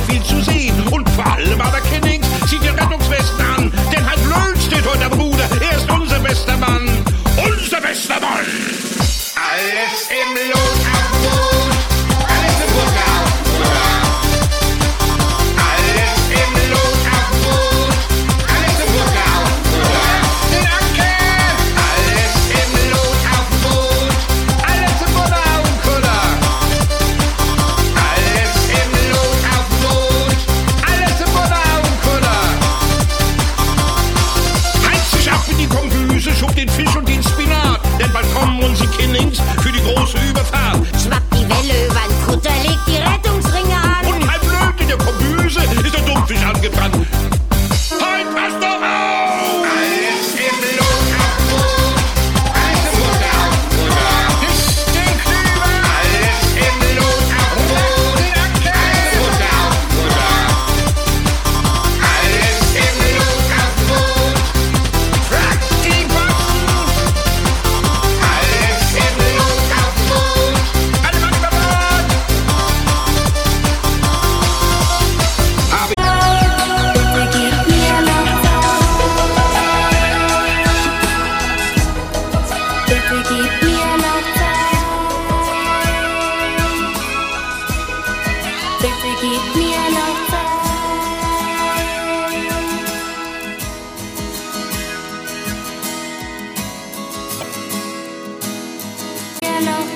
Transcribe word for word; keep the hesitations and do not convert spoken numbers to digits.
viel zu sehen. Und vor allem aber Kennings, zieht die Rettungswesten an. Denn halt Löhn steht heute am Ruder. Er ist unser bester Mann. Unser bester Mann. Alles im Lot auf Boot. Alles im Boot auf Boot. Alles im Lot auf Boot. Alles im Boot auf Boot. Den Anker. Alles im Lot auf Boot. Alles im Boot auf Kutter. Alles im Lot auf Boot. Alles im Boot auf Kutter. Heizt sich ab in die Kombüse, schob den Fisch und den Spinat. Denn bald kommen unsere Kinnings für die große Überfahrt. Schwappt die Welle übern Kutter, legt die Rettungsringe an. Und halb blöd in der Kombüse ist der Dummfisch angebrannt. Halt, pass doch auf! Alles im Lot auf Boot. Alles im Lot auf Boot. Nicht den Klüber. Alles im Lot auf Boot. Alles im Lot auf Boot. Alles im Lot auf Boot. Frag die Bossen. Alles im Lot auf Boot. Alle Mann über Bord. Hab ich Bitte gib mir noch Zeit. Bitte gib mir noch Zeit. Mir noch